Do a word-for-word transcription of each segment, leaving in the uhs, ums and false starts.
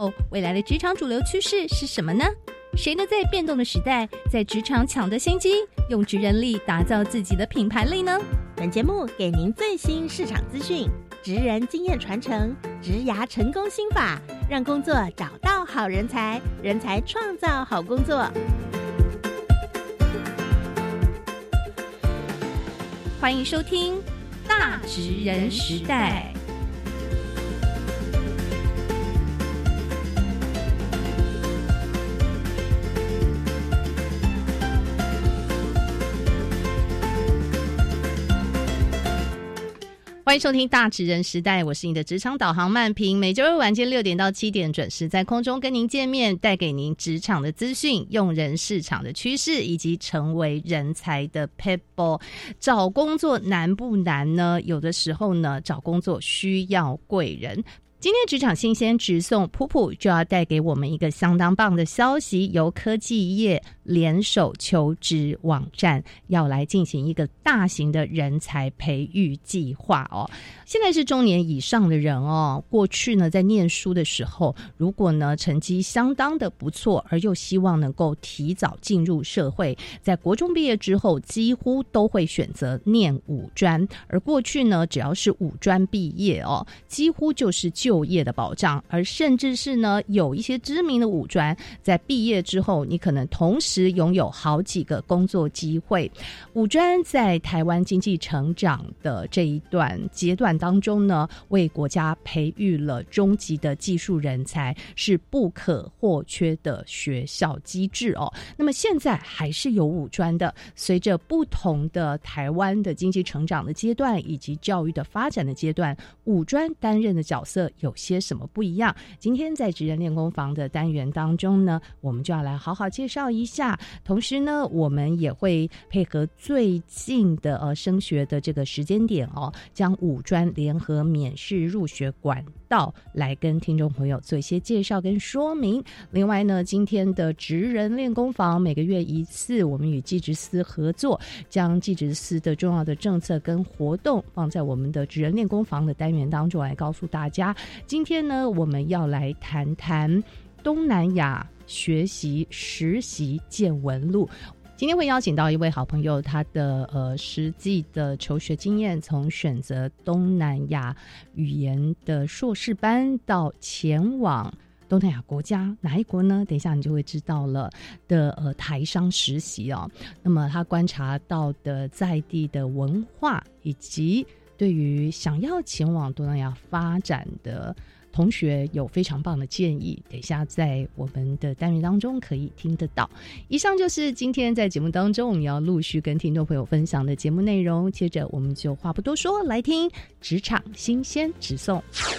未来的职场主流趋势是什么呢？谁能在变动的时代，在职场抢得先机，用职人力打造自己的品牌力呢？ 本节目给您最新市场资讯、职人经验传承、职涯成功心法，让工作找到好人才，人才创造好工作。 欢迎收听《大职人时代》。欢迎收听大职人时代，我是你的职场导航曼平，每周日晚间六点到七点准时在空中跟您见面，带给您职场的资讯、用人市场的趋势以及成为人才的 people。 找工作难不难呢？有的时候呢，找工作需要贵人。今天职场新鲜直送，普普就要带给我们一个相当棒的消息，由科技业联手求职网站要来进行一个大型的人才培育计划哦。现在是中年以上的人哦，过去呢在念书的时候，如果呢成绩相当的不错，而又希望能够提早进入社会，在国中毕业之后几乎都会选择念五专，而过去呢只要是五专毕业哦，几乎就是就就业的保障，而甚至是呢有一些知名的五专在毕业之后，你可能同时拥有好几个工作机会。五专在台湾经济成长的这一段阶段当中呢，为国家培育了中级的技术人才，是不可或缺的学校机制哦。那么现在还是有五专的，随着不同的台湾的经济成长的阶段以及教育的发展的阶段，五专担任的角色有些什么不一样？今天在职人练功房的单元当中呢，我们就要来好好介绍一下。同时呢，我们也会配合最近的呃升学的这个时间点哦，将五专联合免试入学管道来跟听众朋友做一些介绍跟说明。另外呢，今天的职人练功房每个月一次，我们与技职司合作，将技职司的重要的政策跟活动放在我们的职人练功房的单元当中来告诉大家。今天呢，我们要来谈谈东南亚学习实习见闻录。今天会邀请到一位好朋友，他的呃实际的求学经验，从选择东南亚语言的硕士班到前往东南亚国家，哪一国呢？等一下你就会知道了的呃台商实习哦。那么他观察到的在地的文化，以及对于想要前往东南亚发展的同学有非常棒的建议，等一下在我们的单元当中可以听得到。以上就是今天在节目当中我们要陆续跟听众朋友分享的节目内容，接着我们就话不多说，来听职场新鲜直送。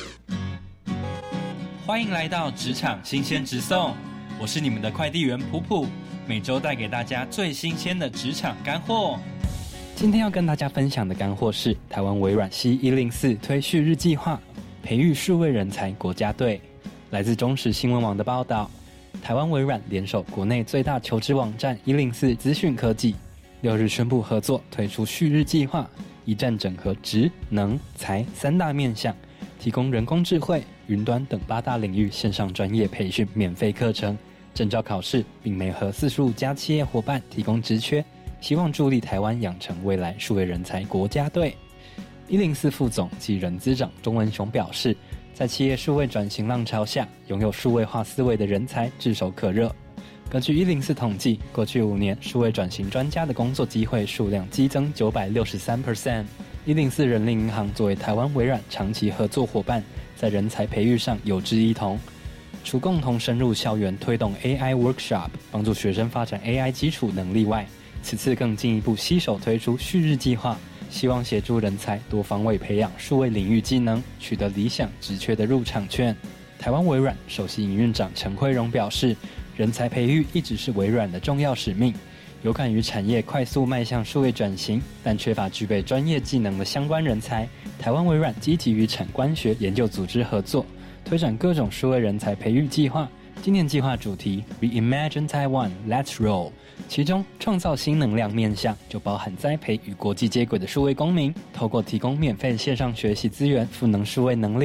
欢迎来到职场新鲜直送，我是你们的快递员普普，每周带给大家最新鲜的职场干货。今天要跟大家分享的干货是台湾微软系一零四推旭日计划，培育数位人才国家队。来自中时新闻网的报道，台湾微软联手国内最大求职网站一零四资讯科技，六日宣布合作推出旭日计划，一站整合职能财三大面向，提供人工智慧、云端等八大领域线上专业培训免费课程、证照考试，并媒合四十五家企业伙伴提供职缺，希望助力台湾养成未来数位人才国家队。一零四副总及人资长钟文雄表示，在企业数位转型浪潮下，拥有数位化思维的人才炙手可热。根据一零四统计，过去五年数位转型专家的工作机会数量激增 百分之九百六十三。一零四人力银行作为台湾微软长期合作伙伴，在人才培育上有志一同，除共同深入校园推动 A I workshop， 帮助学生发展 A I 基础能力外，此次更进一步携手推出旭日计划，希望协助人才多方位培养数位领域技能，取得理想职缺的入场券。台湾微软首席营运长陈辉荣表示，人才培育一直是微软的重要使命，有感于产业快速迈向数位转型，但缺乏具备专业技能的相关人才，台湾微软积极与产官学研究组织合作，推展各种数位人才培育计划。今年计划主题 Reimagine Taiwan, Let's Roll， 其中创造新能量面向就包含栽培与国际接轨的数位公民，透过提供免费线上学习资源赋能数位能力，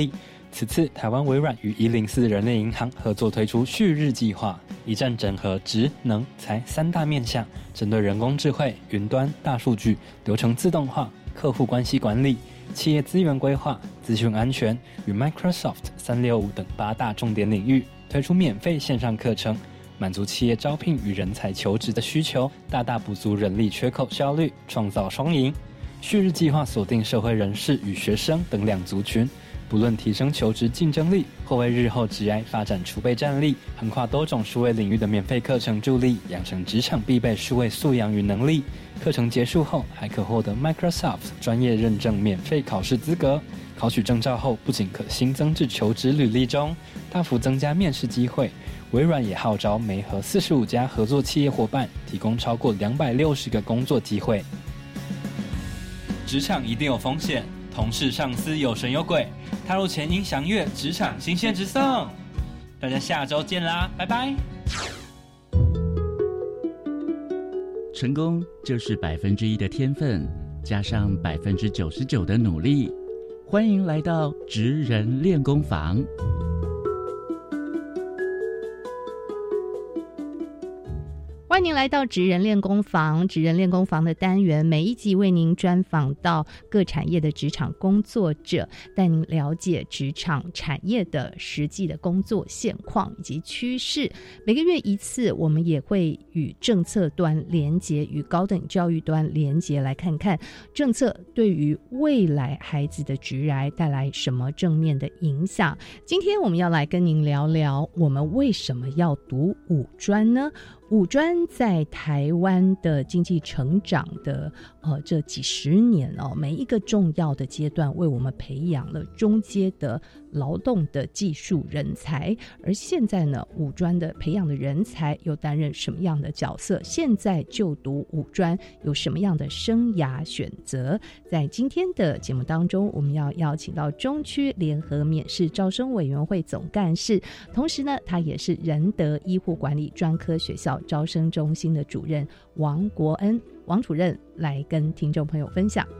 此次台湾微软与一零四人类银行合作推出旭日计划，一站整合职能财三大面向，针对人工智慧、云端、大数据、流程自动化、客户关系管理、企业资源规划、资讯安全与 Microsoft 三六五等八大重点领域推出免费线上课程，满足企业招聘与人才求职的需求，大大补足人力缺口效率，创造双赢。旭日计划锁定社会人士与学生等两族群，不论提升求职竞争力或为日后职业发展储备战力，横跨多种数位领域的免费课程助力，养成职场必备数位素养与能力。课程结束后还可获得 Microsoft 专业认证免费考试资格，考取证照后不仅可新增至求职履历中，大幅增加面试机会。微软也号召媒合四十五家合作企业伙伴，提供超过两百六十个工作机会。职场一定有风险，同事上司有神有鬼，踏入前应详阅职场新鲜直送。大家下周见啦，拜拜。 成功就是百分之一的天分，加上百分之九十九的努力。欢迎来到职人练功房。 欢迎来到职人练功房，职人练功房的单元，每一集为您专访到各产业的职场工作者，带您了解职场产业的实际的工作现况以及趋势。每个月一次，我们也会与政策端连结，与高等教育端连结，来看看政策对于未来孩子的职涯带来什么正面的影响。今天我们要来跟您聊聊，我们为什么要读五专呢？五专在台湾的经济成长的呃这几十年哦，每一个重要的阶段为我们培养了中阶的劳动的技术人才。而现在呢，五专的培养的人才又担任什么样的角色？现在就读五专有什么样的生涯选择？在今天的节目当中，我们要邀请到中区联合免试招生委员会总干事，同时呢，他也是仁德医护管理专科学校招生中心的主任王国恩王主任，来跟听众朋友分享。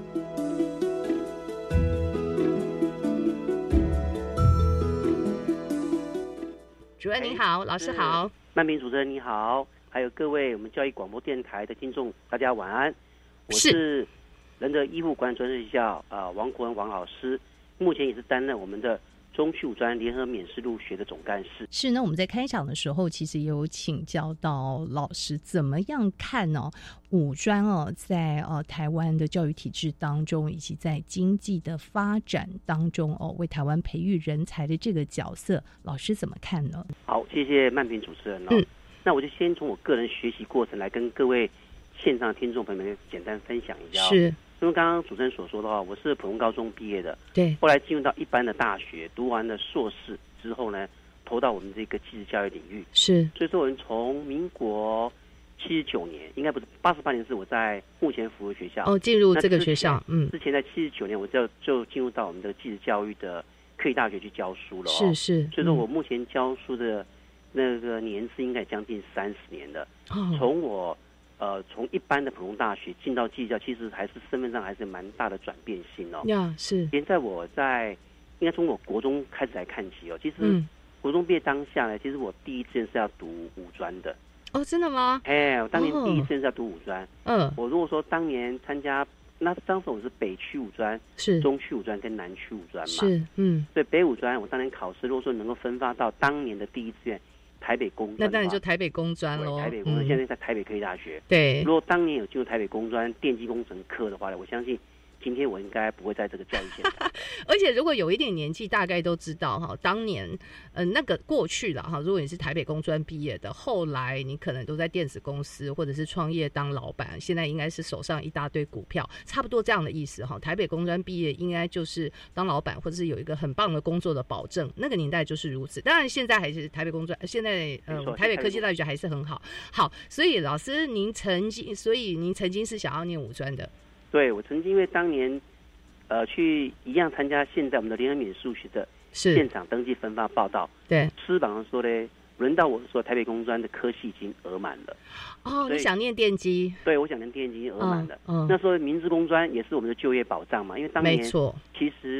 主任您好，老师好。 曼平主持人你好，还有各位我们教育广播电台的听众，大家晚安。我是仁德医护管理专科学校啊、呃、王国恩王老师，目前也是担任我们的中区五专联合免试入学的总干事。 是呢，我们在开场的时候其实也有请教到老师怎么样看哦五专哦在呃台湾的教育体制当中，以及在经济的发展当中哦为台湾培育人才的这个角色，老师怎么看呢？ 好，谢谢曼平主持人哦。嗯，那我就先从我个人学习过程来跟各位线上的听众朋友们简单分享一下、哦。是。因为刚刚主持人所说的话，我是普通高中毕业的，对，后来进入到一般的大学，读完了硕士之后呢，投到我们这个技职教育领域，是，所以说我们从民国七十九年，应该不是八十八年，是我在目前服务学校哦，进入这个学校，嗯，之前在七十九年我就就进入到我们的技职教育的科技大学去教书了、哦，是是，所以说我目前教书的那个年资应该将近三十年了，哦，从我。呃，从一般的普通大学进到技教，其实还是身份上还是蛮大的转变性哦。呀，是。连在我在应该从我国中开始来看起哦，其实、嗯、国中毕业当下呢，其实我第一志愿是要读五专的。哦，真的吗？哎，我当年第一志愿是要读五专。嗯、哦。我如果说当年参加，那当时我是北区五专、是中区五专跟南区五专嘛。是。嗯。所以北五专我当年考试，如果说能够分发到当年的第一志愿。台北工专，那当然就台北工专咯。台北工专、嗯、现在在台北科技大学。对，如果当年有进入台北工专电机工程科的话，我相信今天我应该不会在这个教育现场。而且如果有一点年纪，大概都知道哈，当年呃那个过去了哈，如果你是台北工专毕业的，后来你可能都在电子公司或者是创业当老板，现在应该是手上一大堆股票，差不多这样的意思哈。台北工专毕业应该就是当老板，或者是有一个很棒的工作的保证，那个年代就是如此。当然现在还是台北工专，现在呃台北科技大学还是很好。好，所以老师您曾经，所以您曾经是想要念五专的。对，我曾经因为当年，呃，去一样参加现在我们的联合免试入学的现场登记分发报道。对，吃榜说呢，轮到我说台北工专的科系已经额满了。哦，你想念电机？对，我想念电机已经额满了。嗯，那时候明治工专也是我们的就业保障嘛，因为当年没错，其实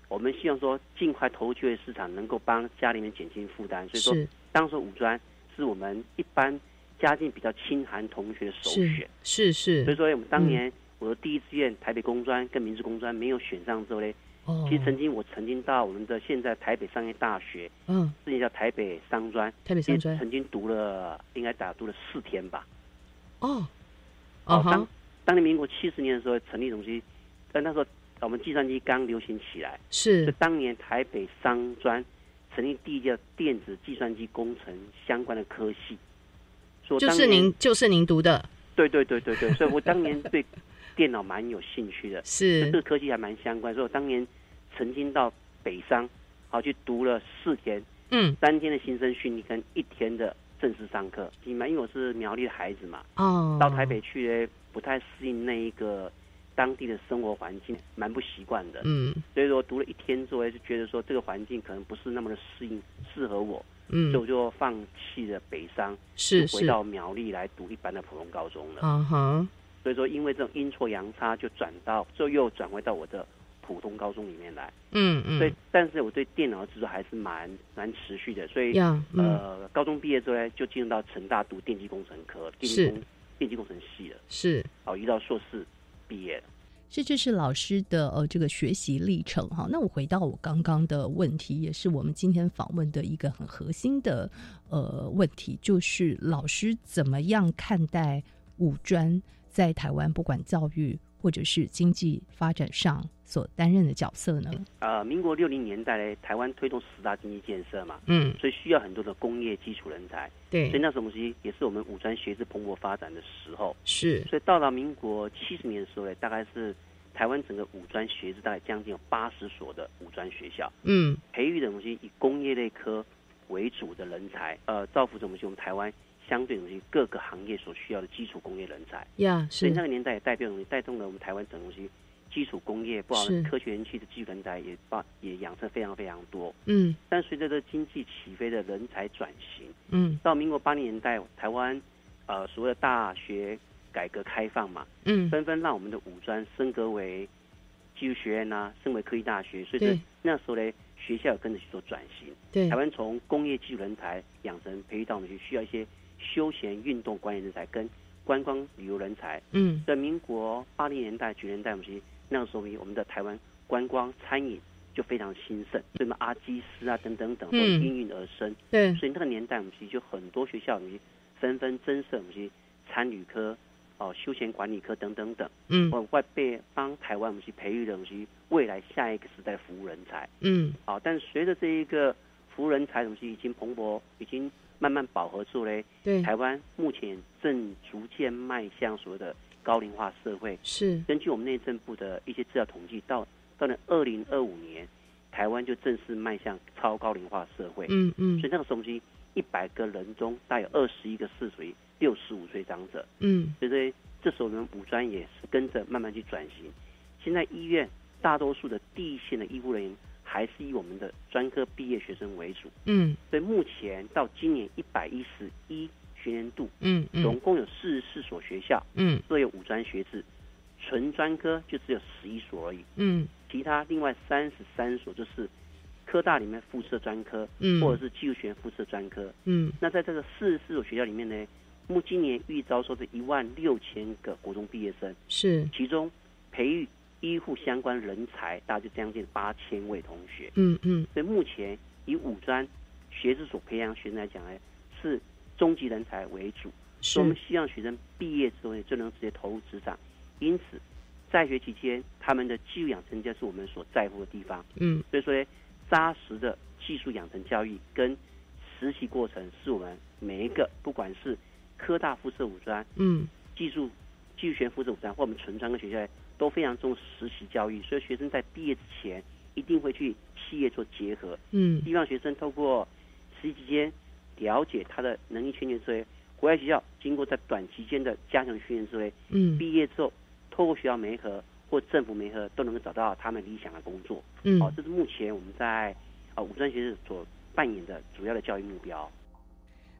我们希望说尽快投入就业市场，能够帮家里面减轻负担。所以说，当时五专是我们一般家境比较清寒同学的首选。 是 是, 是。 所以说，我们当年、嗯、我的第一志愿台北工专跟明治工专没有选上之后呢，哦、其实曾经我曾经到我们的现在台北商业大学，嗯，之前叫台北商专， 台北商专曾经读了应该打读了四天吧。 哦， 哦，当当年民国七十年的时候成立东西，但那时候我们计算机刚流行起来， 是， 当年台北商专成立第一届电子计算机工程相关的科系，所以就是您就是您读的， 对对对对对，所以我当年对电脑蛮有兴趣的， 是这个科技还蛮相关，所以我当年曾经到北商，好去读了四天， 嗯， 三天的新生训练跟一天的正式上课，因为我是苗栗的孩子嘛， 哦， 到台北去不太适应那一个当地的生活环境，蛮不习惯的， 嗯， 所以说读了一天之后，就觉得说这个环境可能不是那么的适应适合我， 嗯， 所以我就放弃了北商， 是回到苗栗来读一般的普通高中了， 嗯哼。 所以说，因为这种阴错阳差，就转到，就又转回到我的普通高中里面来。 嗯嗯。 所以，但是我对电脑的知识还是蛮蛮持续的。所以， 嗯、 呃，高中毕业之后呢，就进入到成大读电机工程科，电机工电机工程系了。 是。 哦，一到硕士毕业了。 是，这是老师的呃这个学习历程哈。那我回到我刚刚的问题，也是我们今天访问的一个很核心的呃问题，就是老师怎么样看待五专在台湾不管教育或者是经济发展上所担任的角色呢？ 呃，民国六零年代呢，台湾推动十大经济建设嘛， 嗯， 所以需要很多的工业基础人才， 对， 所以那什么东西也是我们五专学制蓬勃发展的时候， 是， 所以到了民国七十年的时候呢，大概是台湾整个五专学制大概将近有八十所的五专学校， 嗯， 培育的东西以工业类科为主的人才，呃，造福什么？我们台湾相对东西各个行业所需要的基础工业人才， 呀、yeah, ， 所以那个年代也代表东西带动了我们台湾整个东西基础工业，不好的科学园区的技术人才也把也养成非常非常多， 嗯， 但随着这经济起飞的人才转型， 嗯， 到民国八零年代，台湾呃所谓的大学改革开放嘛， 嗯， 纷纷让我们的五专升格为技术学院啊，升为科技大学，所以那时候呢，学校有跟着去做转型。 对， 台湾从工业技术人才养成培育到我们去需要一些休闲运动管理人才跟观光旅游人才。 嗯， 在民国八零年代、九零年代，我们其实那个时候我们的台湾观光餐饮就非常兴盛，所以我们阿基斯啊等等等都应运而生。 对， 所以那个年代我们其实就很多学校我们纷纷增设我们去餐旅科。哦，休闲管理科等等等， 嗯， 我会被帮台湾我们去培育的东西，未来下一个时代的服务人才， 嗯， 好、哦，但随着这一个服务人才东西已经蓬勃，已经慢慢饱和之后嘞， 对， 台湾目前正逐渐迈向所谓的高龄化社会。 是， 根据我们内政部的一些资料统计，到到了二零二五年，台湾就正式迈向超高龄化社会。 嗯嗯， 所以那个时候我们一百个人中，大概有二十一个是属于六十五岁长者， 嗯， 所以这时候我们五专也是跟着慢慢去转型。现在医院大多数的第一线的医护人员还是以我们的专科毕业学生为主， 嗯， 所以目前到今年一百一十一学年度， 嗯嗯， 总共有四十四所学校， 嗯， 都有五专学制，纯专科就只有十一所而已， 嗯， 其他另外三十三所就是科大里面附设专科， 嗯， 或者是技术学院附设专科， 嗯， 那在这个四十四所学校里面呢，目今年预招收的一万六千个国中毕业生， 是， 其中培育医护相关人才大概就将近八千位同学， 嗯嗯， 所以目前以五专学制所培养学生来讲呢，是中级人才为主，所以我们希望学生毕业之后呢就能直接投入职场，因此在学期间他们的技术养成就是我们所在乎的地方， 嗯， 所以说呢扎实的技术养成教育跟实习过程是我们每一个不管是科大附设五专， 嗯，技术技术学院附设五专或我们纯专科学校都非常重视实习教育，所以学生在毕业之前一定会去企业做结合， 嗯， 希望学生透过实习期间了解他的能力圈圈之后，回来学校经过在短期间的加强训练之后， 嗯， 毕业之后透过学校媒合或政府媒合都能够找到他们理想的工作， 嗯， 哦，这是目前我们在啊五专学士所扮演的主要的教育目标。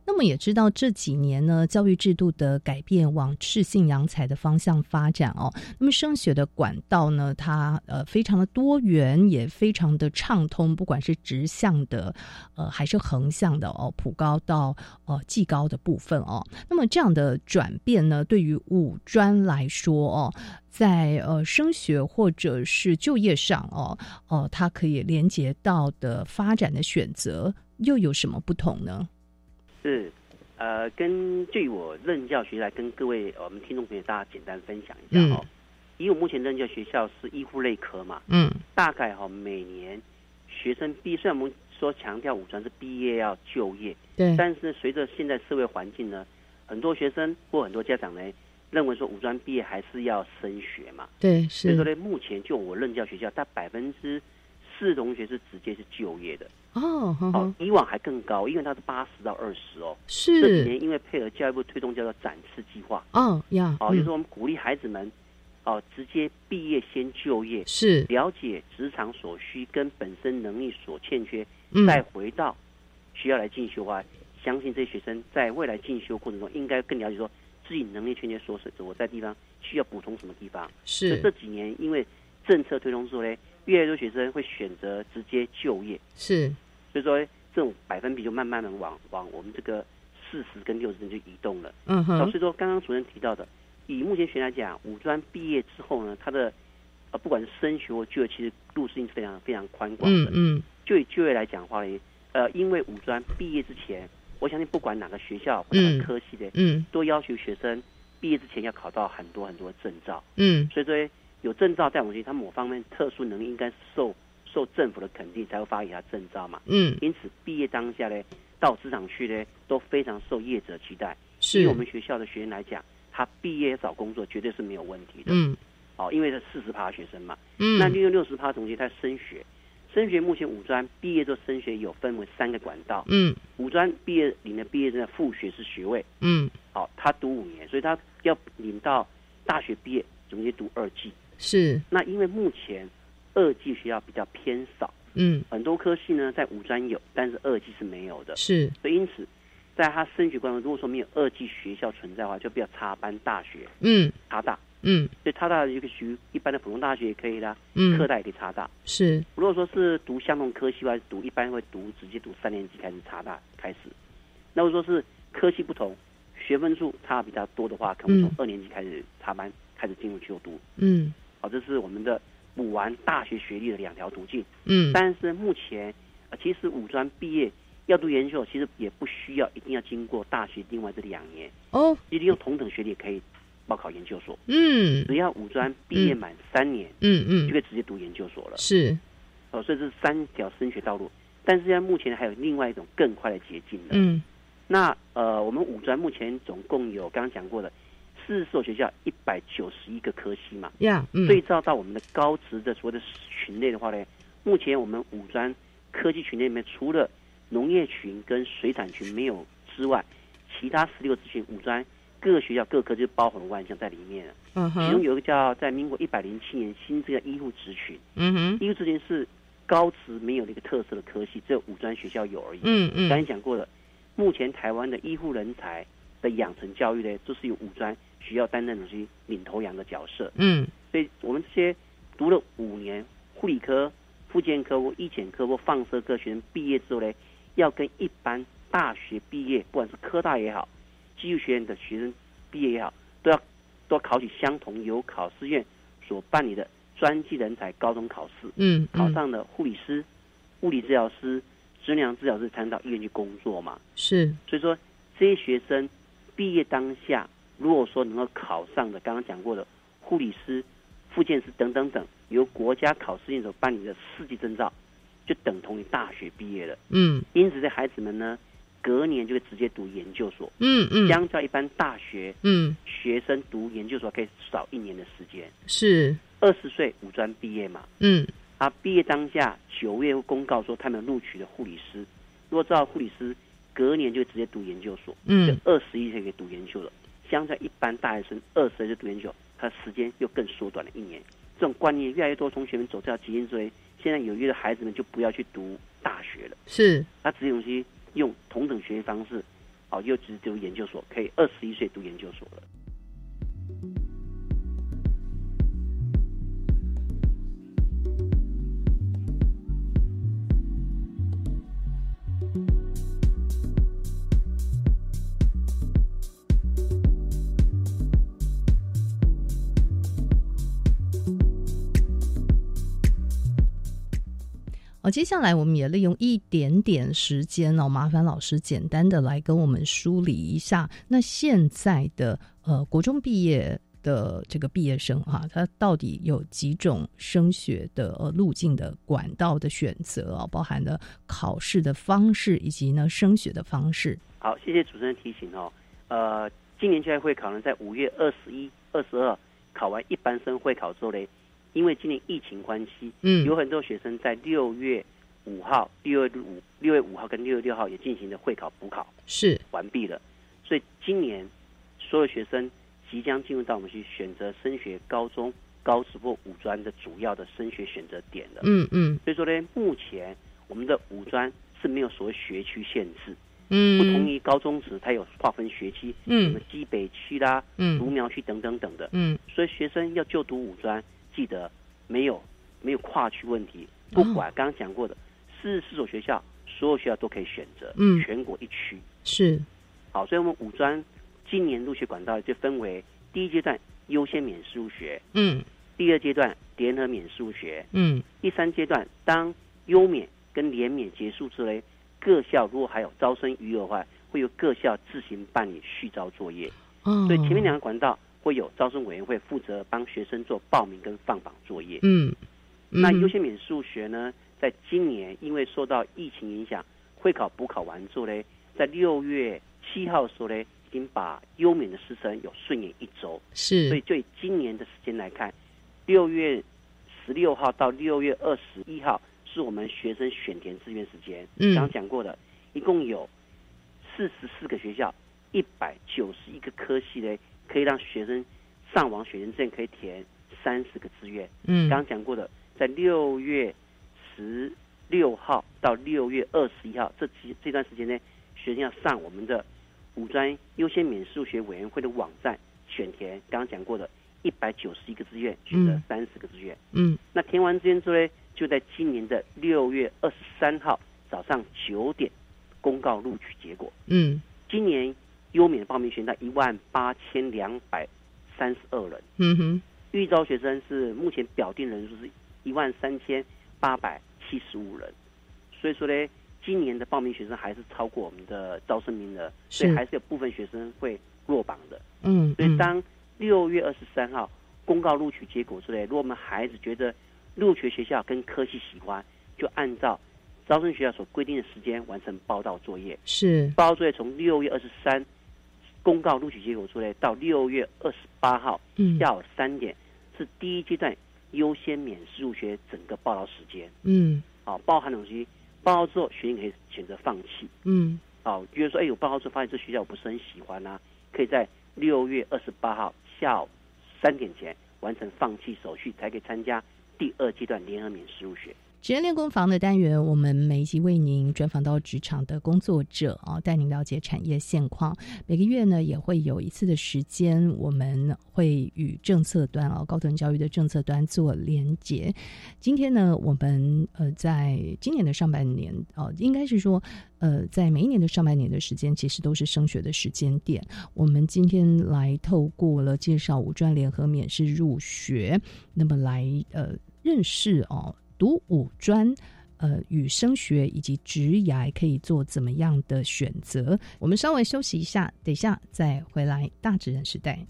那么也知道这几年呢，教育制度的改变往适性扬才的方向发展哦。那么升学的管道呢，它呃非常的多元，也非常的畅通，不管是直向的呃还是横向的哦，普高到呃技高的部分哦。那么这样的转变呢，对于五专来说哦，在呃升学或者是就业上哦哦、呃，它可以连接到的发展的选择又有什么不同呢？ 是，呃，根据我任教学来跟各位、呃、我们听众朋友大家简单分享一下哈、哦。嗯、以我目前任教学校是医护类科嘛，嗯，大概哈、哦、每年学生毕，虽然我们说强调五专是毕业要就业，对，但是随着现在社会环境呢，很多学生或很多家长呢认为说五专毕业还是要升学嘛，对，是。所以说呢，目前就我任教学校，大百分之四同学是直接是就业的。哦，好好哦，以往还更高，因为它是八十到二十哦。是。这几年因为配合教育部推动叫做展翅计划。哦呀。哦，就是我们鼓励孩子们，哦，直接毕业先就业，是了解职场所需跟本身能力所欠缺，嗯、再回到学校来进修的话，相信这些学生在未来进修过程中应该更了解说自己能力欠缺所所在地方需要补充什么地方。是。所以这几年因为政策推动之后呢，越来越多学生会选择直接就业。是。所以说，这种百分比就慢慢的往往我们这个四十跟六十就移动了。嗯哼。所以说，刚刚主任提到的，以目前学来讲，五专毕业之后呢，他的呃不管是升学或就业，其实路径是非常非常宽广的。嗯嗯。就以就业来讲的话呢，呃，因为五专毕业之前，我相信不管哪个学校、哪个科系的，嗯，都要求学生毕业之前要考到很多很多的证照。嗯。所以说，有证照在我们学校，他某方面特殊能力应该受。受政府的肯定才会发给他证照嘛，嗯，因此毕业当下呢，到职场去呢，都非常受业者期待。是，以我们学校的学员来讲，他毕业找工作绝对是没有问题的，嗯，哦，因为是四十趴学生嘛，嗯，那利用六十趴同学他升学，升学目前五专毕业之后升学有分为三个管道，嗯，五专毕业领的毕业证的副学士学位，嗯，好、哦，他读五年，所以他要领到大学毕业，总结读二技，是，那因为目前二技学校比较偏少，嗯，很多科系呢在五专有，但是二技是没有的，是，所以因此，在他升学过程中，如果说没有二技学校存在的话，就比较插班大学，嗯，插大，嗯，所以插大一个属于一般的普通大学也可以啦，嗯，科大也可以插大，是。如果说是读相同科系的话，读一般会读直接读三年级开始插大开始，那如果说是科系不同，学分数差比较多的话，可能从二年级开始插班开始进入就读，嗯，好，这是我们的。补完大学学历的两条途径，嗯，但是目前，呃，其实五专毕业要读研究，其实也不需要一定要经过大学另外这两年哦，一定用同等学历也可以报考研究所，嗯，只要五专毕业满三年，嗯嗯，就可以直接读研究所了，是，哦，所以这是三条升学道路，但是现在目前还有另外一种更快的捷径的，嗯，那呃，我们五专目前总共有刚刚讲过的。四十所学校一百九十一个科系嘛，呀、yeah, 嗯，对照到我们的高职的所谓的群类的话呢，目前我们五专科技群类里面，除了农业群跟水产群没有之外，其他十六个职群五专各个学校各科就包含了万象在里面了。嗯哼，其中有一个叫在民国一百零七年新这个医护职群，嗯哼，医护职群是高职没有的一个特色的科系，只有五专学校有而已。嗯嗯，刚才讲过了，目前台湾的医护人才的养成教育呢，都是由五专需要担任的是领头羊的角色，嗯，所以我们这些读了五年护理科、复健科或医检科或放射科学生毕业之后呢，要跟一般大学毕业，不管是科大也好，技术学院的学生毕业也好，都要都要考取相同由考试院所办理的专技人才高中考试，嗯，考上的护理师、物理治疗师、职能治疗师才能到医院去工作嘛，是，所以说这些学生毕业当下。如果说能够考上的，刚刚讲过的护理师、复健师等等等，由国家考试院所办理的四级证照，就等同于大学毕业了。嗯，因此这孩子们呢，隔年就会直接读研究所。嗯嗯，相较一般大学，嗯，学生读研究所可以少一年的时间。是，二十岁五专毕业嘛。嗯，啊，毕业当下九月公告说他们录取的护理师，如果照护理师，隔年就直接读研究所。嗯，就二十一岁可以读研究了。相较一般大学生二十岁就读研究，他时间又更缩短了一年。这种观念越来越多同学们走这条捷径之后，现在有些的孩子们就不要去读大学了，是他只有去用同等学习方式， 好，又只读研究所，可以二十一岁读研究所了。 哦，接下来我们也利用一点点时间哦，麻烦老师简单的来跟我们梳理一下，那现在的呃国中毕业的这个毕业生哈、啊，他到底有几种升学的呃路径的管道的选择啊，包含了考试的方式以及呢升学的方式。 好，谢谢主持人提醒哦。呃，今年就业会考呢，在五月二十一、二十二考完一般生会考之后呢。因为今年疫情关系，嗯，有很多学生在六月五号、六月五、六月五号跟六月六号也进行了会考补考， 是完毕了。所以今年所有学生即将进入到我们去选择升学高中、高职或五专的主要的升学选择点了。 嗯嗯。 所以说呢，目前我们的五专是没有所谓学区限制，嗯，不同于高中职，它有划分学区，嗯，什么基北区啦、嗯，竹苗区等等等的，嗯，所以学生要就读五专。记得没有没有跨区问题，不管刚刚讲过的四十四所学校，所有学校都可以选择，嗯，全国一区是好，所以我们五专今年入学管道就分为第一阶段优先免试入学，嗯，第二阶段联合免试入学，嗯，第三阶段当优免跟联免结束之后，各校如果还有招生余额的话，会由各校自行办理续招作业，哦，所以前面两个管道。会有招生委员会负责帮学生做报名跟放榜作业。嗯，嗯那优先免试入学呢，在今年因为受到疫情影响，会考补考完之后呢，在六月七号的时候呢，已经把优免的时程有顺延一周。 是， 所以就以今年的时间来看，六月十六号到六月二十一号是我们学生选填志愿时间。嗯，刚刚讲过的，一共有四十四个学校，一百九十一个科系呢。可以让学生上网选填志愿，可以填三十个志愿。嗯，刚刚讲过的，在六月十六号到六月二十一号这这段时间呢，学生要上我们的五专优先免试入学委员会的网站选填。刚刚讲过的，一百九十一个志愿，选择三十个志愿。嗯，那填完志愿之后呢，就在今年的六月二十三号早上九点公告录取结果。嗯，今年。优免的报名学生一万八千两百三十二人，嗯哼，预招学生是目前表定人数是一万三千八百七十五人，所以说呢，今年的报名学生还是超过我们的招生名额，所以还是有部分学生会落榜的，嗯，所以当六月二十三号公告录取结果之类，如果我们孩子觉得录取学校跟科系喜欢，就按照招生学校所规定的时间完成报到作业， 是报到作业从六月二十三。公告录取结果出来到六月二十八号下午三点，是第一阶段优先免试入学整个报到时间。嗯，好，包含的东西报到之后，学生可以选择放弃。嗯，好，比如说，哎，我报到之后发现这学校我不是很喜欢啊，可以在六月二十八号下午三点前完成放弃手续，才可以参加第二阶段联合免试入学。 职人练功房的单元，我们每一集为您专访到职场的工作者啊，带您了解产业现况。每个月呢，也会有一次的时间，我们会与政策端啊，高等教育的政策端做连结。今天呢，我们呃，在今年的上半年啊，应该是说呃，在每一年的上半年的时间，其实都是升学的时间点。我们今天来透过了介绍五专联合免试入学，那么来呃认识哦。读五专，呃，与升学以及职涯可以做怎么样的选择？我们稍微休息一下，等一下再回来。大职人时代。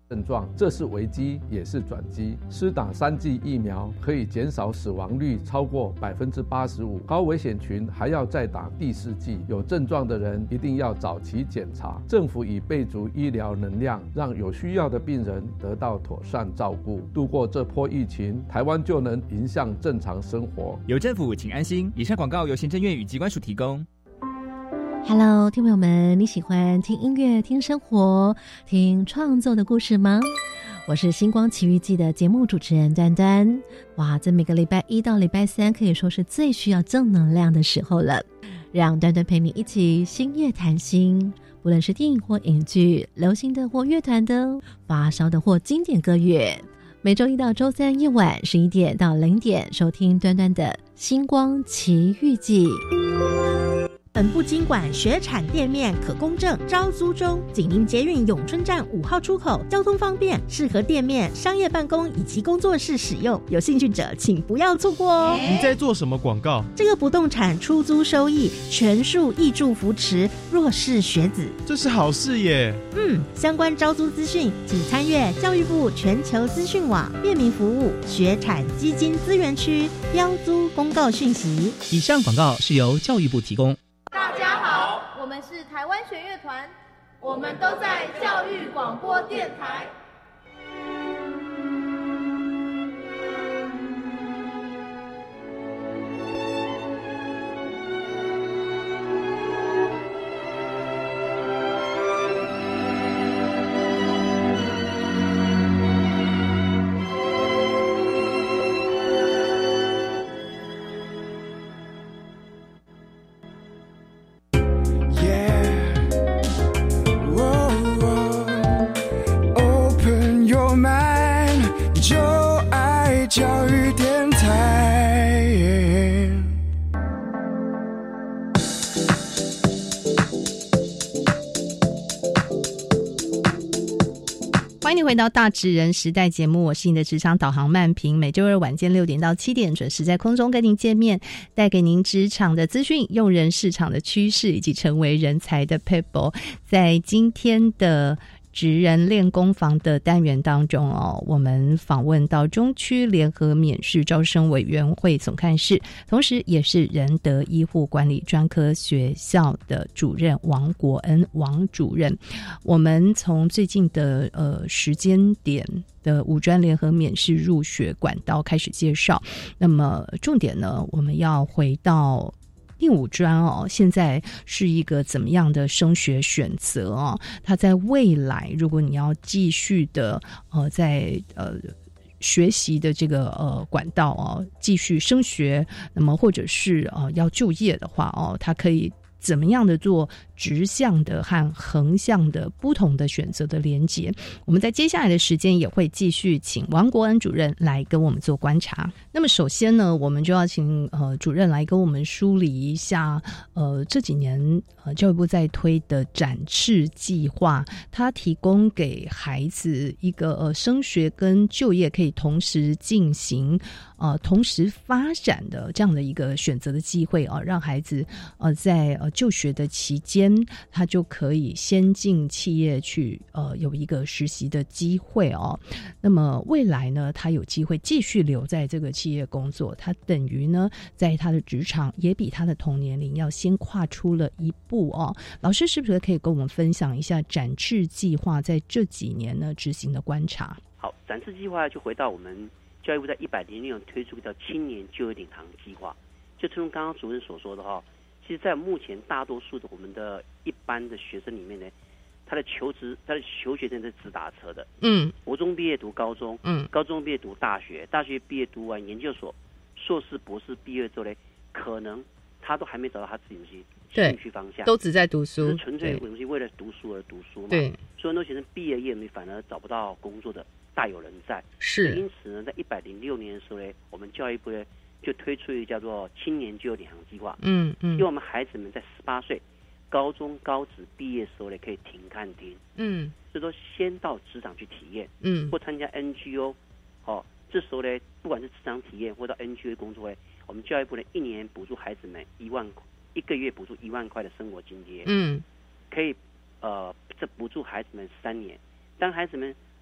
症状，这是危机也是转机。施打三剂疫苗可以减少死亡率超过百分之八十五，高危险群还要再打第四剂。有症状的人一定要早期检查。政府已备足医疗能量，让有需要的病人得到妥善照顾。度过这波疫情，台湾就能迎向正常生活。 有政府，请安心。以上广告由行政院与疾管署提供。 Hello， 听众朋友们，你喜欢听音乐、听生活、听创作的故事吗？我是星光奇遇记的节目主持人端端。哇，这每个礼拜一到礼拜三可以说是最需要正能量的时候了。让端端陪你一起星乐谈心，不论是电影或影剧，流行的或乐团的，发烧的或经典歌乐。每周一到周三夜晚十一点到零点，收听端端的星光奇遇记。本部经管学产店面可公证，招租中，紧邻捷运永春站五号出口，交通方便，适合店面、商业办公以及工作室使用。有兴趣者请不要错过哦。 你在做什么广告？ 这个不动产出租收益全数挹注扶持弱势学子， 这是好事耶。 嗯，相关招租资讯请参阅教育部全球资讯网便民服务学产基金资源区标租公告讯息。 以上广告是由教育部提供。 大家好，我们是台湾弦乐团，我们都在教育广播电台。 欢迎你回到大职人时代节目，我是你的职场导航曼平，每周二晚间六点到七点准时在空中跟您见面，带给您职场的资讯、用人市场的趋势以及成为人才的撇步。在今天的职人练功房的单元当中哦，我们访问到中区联合免试招生委员会总干事，同时也是仁德医护管理专科学校的主任王国恩王主任。我们从最近的呃时间点的五专联合免试入学管道开始介绍，那么重点呢，我们要回到第五专哦，现在是一个怎么样的升学选择哦？它在未来，如果你要继续的呃，在呃学习的这个呃管道哦，继续升学，那么或者是呃要就业的话哦，它可以怎么样的做直向的和横向的不同的选择的连结。我们在接下来的时间也会继续请王国恩主任来跟我们做观察。那么首先呢，我们就要请呃主任来跟我们梳理一下呃这几年呃教育部在推的展翅计划，它提供给孩子一个呃升学跟就业可以同时进行呃同时发展的这样的一个选择的机会啊、呃，让孩子呃在呃就学的期间，他就可以先进企业去呃有一个实习的机会哦。那么未来呢，他有机会继续留在这个企业工作，他等于呢在他的职场也比他的同年龄要先跨出了一步哦。老师是不是可以跟我们分享一下展翅计划在这几年呢执行的观察？ 好，展翅计划就回到我们教育部在一百零六年推出的叫青年就业领航计划，就正如刚刚主任所说的哈。其实在目前大多数的我们的一般的学生里面呢，他的求职他的求学真的是直达车的，嗯，国中毕业读高中，嗯，高中毕业读大学，大学毕业读完研究所，硕士博士毕业之后呢，可能他都还没找到他自己的兴趣方向， 都只在读书， 就是纯粹为了读书而读书嘛，对，所以很多学生毕了业你反而找不到工作的大有人在，是，因此呢，在一百零六年的时候呢，我们教育部呢就推出一个叫做青年就业领航计划，嗯嗯，因为我们孩子们在十八岁高中高职毕业的时候呢，可以停看听，嗯，所以说先到职场去体验，嗯，或参加 N G O， 哦，这时候呢，不管是职场体验或到 N G O 工作呢，我们教育部呢一年补助孩子们一万，一个月补助一万块的生活津贴，嗯，可以呃，这补助孩子们三年，当孩子们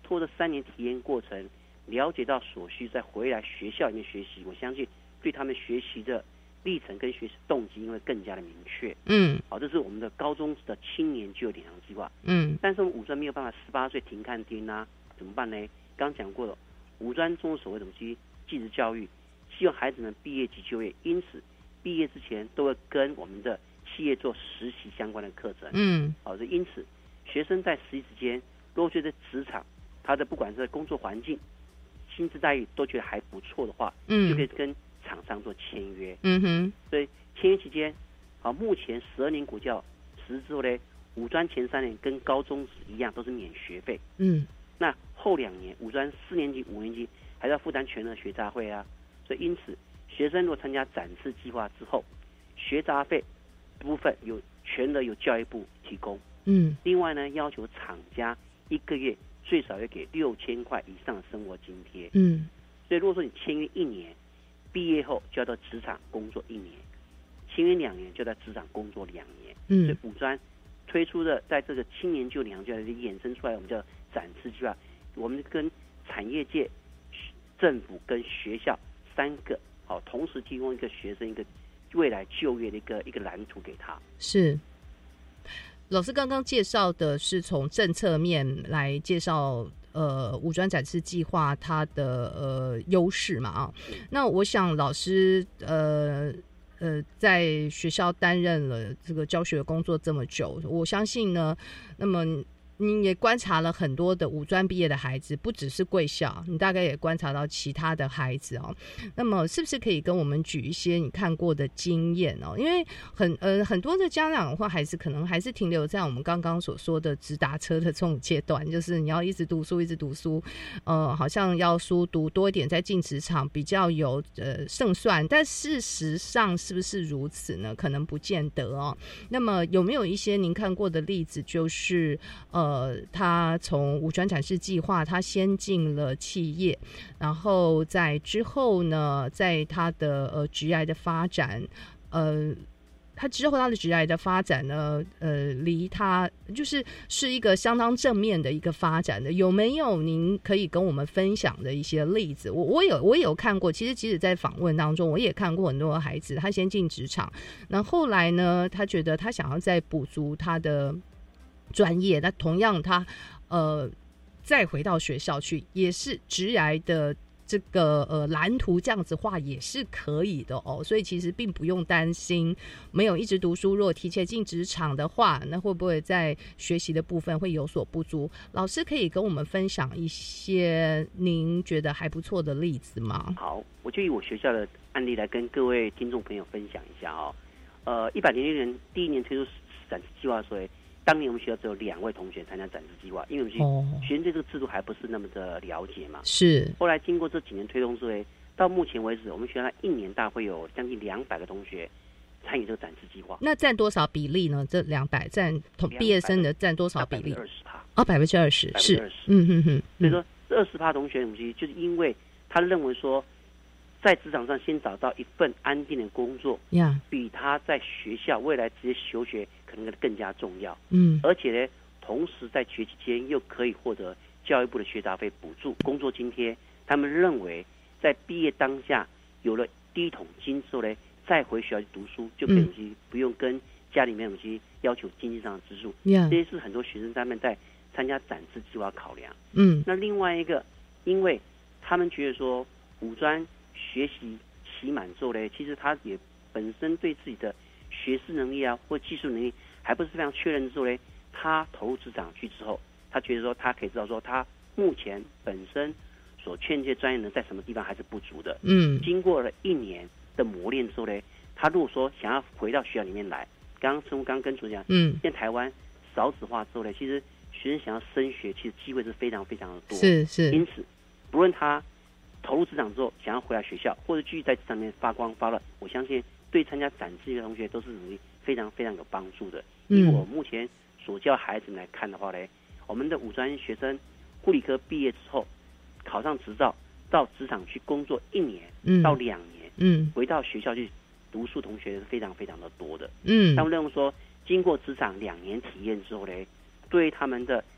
拖着三年体验过程，了解到所需，再回来学校里面学习，我相信对他们学习的历程跟学习动机会更加的明确。 嗯， 好，这是我们的高中的青年就业领航计划。 嗯， 但是我们五专没有办法十八岁停看听啊，怎么办呢？刚讲过了，五专中所谓的东西技职教育，希望孩子们毕业即就业，因此毕业之前都会跟我们的企业做实习相关的课程。 嗯， 好，因此学生在实习之间，如果觉得职场他的不管是工作环境、薪资待遇都觉得还不错的话，嗯，就可以跟厂商做签约。 嗯哼， 所以签约期间，好，目前十二年国教实施之后呢，五专前三年跟高中职一样都是免学费。 嗯， 那后两年五专四年级、五年级还要负担全额学杂费啊。所以因此，学生如果参加展翅计划之后，学杂费部分有全额由教育部提供。 嗯， 另外呢，要求厂家一个月最少要给六千块以上的生活津贴。 嗯， 所以如果说你签约一年，毕业后就要到职场工作一年；签约两年就在职场工作两年。 嗯， 所以五专推出的在这个青年就两就衍生出来，我们叫展翅计划。我们跟产业界、政府跟学校三个好，同时提供一个学生一个未来就业的一个一个蓝图给他。 是。老师刚刚介绍的是从政策面来介绍呃五专展翅计划它的呃优势嘛啊，那我想老师呃呃在学校担任了这个教学工作这么久，我相信呢，那么你也观察了很多的五专毕业的孩子，不只是贵校，你大概也观察到其他的孩子哦。那么是不是可以跟我们举一些你看过的经验哦？因为很呃很多的家长或孩子可能还是停留在我们刚刚所说的直达车的这种阶段，就是你要一直读书一直读书，呃，好像要书读多一点，再进职场比较有呃胜算。但事实上是不是如此呢？可能不见得哦。那么有没有一些您看过的例子，就是呃呃，他从五专展翅计划，他先进了企业，然后在之后呢，在他的呃职业的发展，呃，他之后他的职业的发展呢，呃，离他就是是一个相当正面的一个发展的。有没有您可以跟我们分享的一些例子？我我有我有看过，其实即使在访问当中，我也看过很多孩子，他先进职场，那后来呢，他觉得他想要再补足他的专业，那同样他呃再回到学校去，也是职涯的这个呃蓝图这样子画也是可以的哦。所以其实并不用担心没有一直读书，如果提前进职场的话，那会不会在学习的部分会有所不足？老师可以跟我们分享一些您觉得还不错的例子吗？ 好，我就以我学校的案例来跟各位听众朋友分享一下哦。呃，一百零六年第一年推出展翅计划的时候，当年我们学校只有两位同学参加展翅计划，因为我们学生对这个制度还不是那么的了解嘛。 是。 后来经过这几年推动之后，到目前为止，我们学校一年大会有将近两百个同学参与这个展翅计划。 那占多少比例呢？这两百占同毕业生的占多少比例？ 二十趴。 哦，百分之二十是。 二十。 嗯哼哼。 所以说，这二十趴同学，我们就是因为他认为说，在职场上先找到一份安定的工作， yeah. 比他在学校未来直接求学可能更加重要。 嗯， 而且呢，同时在学期间又可以获得教育部的学杂费补助、工作津贴。他们认为，在毕业当下有了第一桶金之后呢，再回学校去读书，就可以不用跟家里面有些要求经济上的支柱。 Yeah. 这些是很多学生他们在参加展翅计划考量。 嗯， 那另外一个，因为他们觉得说五专学习期满之后呢，其实他也本身对自己的学识能力啊或技术能力还不是非常确认之后呢，他投入职场去之后，他觉得说他可以知道说他目前本身所欠缺专业能在什么地方还是不足的。 嗯， 经过了一年的磨练之后呢，他如果说想要回到学校里面来，刚刚陈刚跟主讲， 嗯， 现在台湾少子化之后呢，其实学生想要升学，其实机会是非常非常的多。 是是， 因此不论他投入职场之后想要回来学校，或者继续在职场里面发光发热，我相信对参加展翅的同学都是非常非常有帮助的。以我目前所教孩子们来看的话呢，我们的五专学生护理科毕业之后考上执照，到职场去工作一年、嗯、到两年， 嗯， 回到学校去读书同学是非常非常的多的。 嗯， 他们认为说，经过职场两年体验之后呢，对他们的